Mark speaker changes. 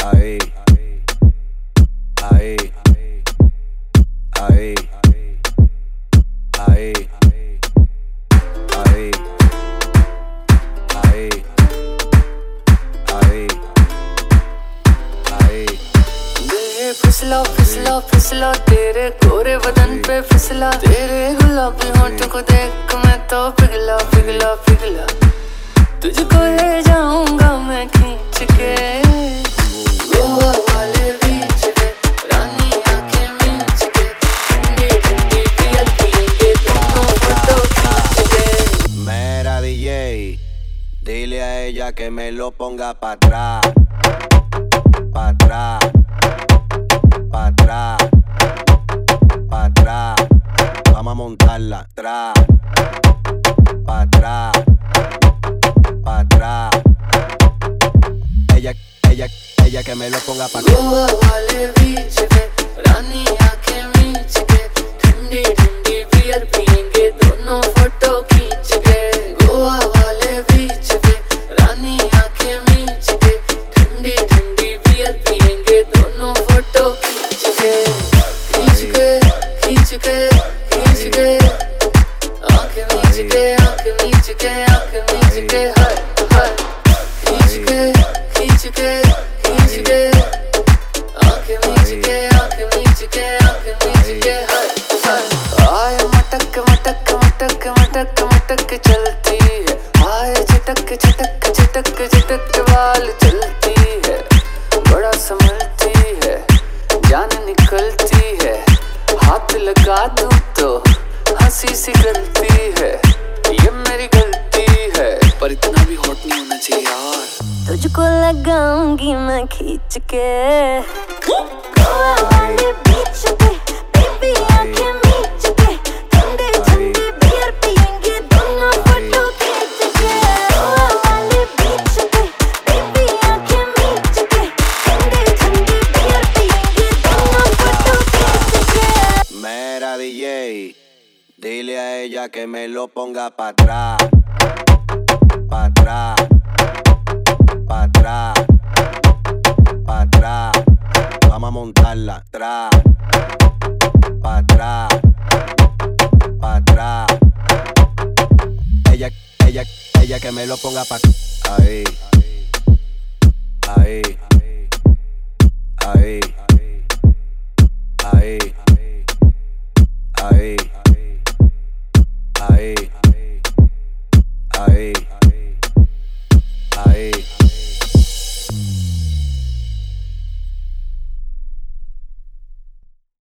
Speaker 1: Ahí, ahí, ahí, ahí, ahí, ahí, ahí, ahí.
Speaker 2: दिल फिसला फिसला फिसला तेरे कोरे बदन पे फिसला, तेरे गुलाबी होंठों को देख मैं तो पिघला पिघला पिघला। तुझको ले जाऊंगा मैं खींच के गोवा वाले बीच पे, रानी आंखें मींच के, ठंडी ठंडी पियल पियेंगे दोनों फोटो खींच के।
Speaker 1: Mera DJ, dile a ella que me lo ponga pa' atrás, pa' atrás, pa' atrás, pa' atrás. Vamos a montarla atrás, pa' atrás, pa' atrás. Ella que me lo ponga pa' atrás.
Speaker 2: Goa वाले बीच पे, रानी आंखें मींच के, ठंडी ठंडी beer पियेंगे दोनों photo खींच के। गोवा वाले बीच पे, रानी आंखें मींच के, ठंडी ठंडी बियर पियेंगे दोनों फोटो खींच के। खींच के खींच के खींच के, आंखें मींच के आंखें मींच के आंखें मींच के, हाय हाय। खींच के खींच के खींच के, आंखें मींच के आंखें मींच के आंखें मींच के, हाय हाय। आए मटक मटक मटक मटक मटक चलती है, आए झटक झटक झटक झटक बाल चलती है। बड़ा संभलती है, जान निकलती है, हाथ लगा दूं तो हंसी सी गलती है। ये मेरी गलती है, पर इतना भी हॉट नहीं होना चाहिए यार। तुझको लगाऊंगी मैं खींच के गोवा वाले बीच पे, बेबी आंखें मींच के, ठंडे ठंडे बियर पियेंगे दोनों फोटो खींच के। गोवा वाले बीच पे, बेबी आंखें मींच के, ठंडे ठंडे बियर पियेंगे दोनों फोटो खींच के।
Speaker 1: Mera DJ, dile a ella que me lo ponga pa' atrás, pa' atrás, pa' atrás, pa' atrás. Vamos a montarla atrás, pa' atrás, pa' atrás. Ella que me lo ponga pa' ahí, ahí, ahí, ahí, ahí.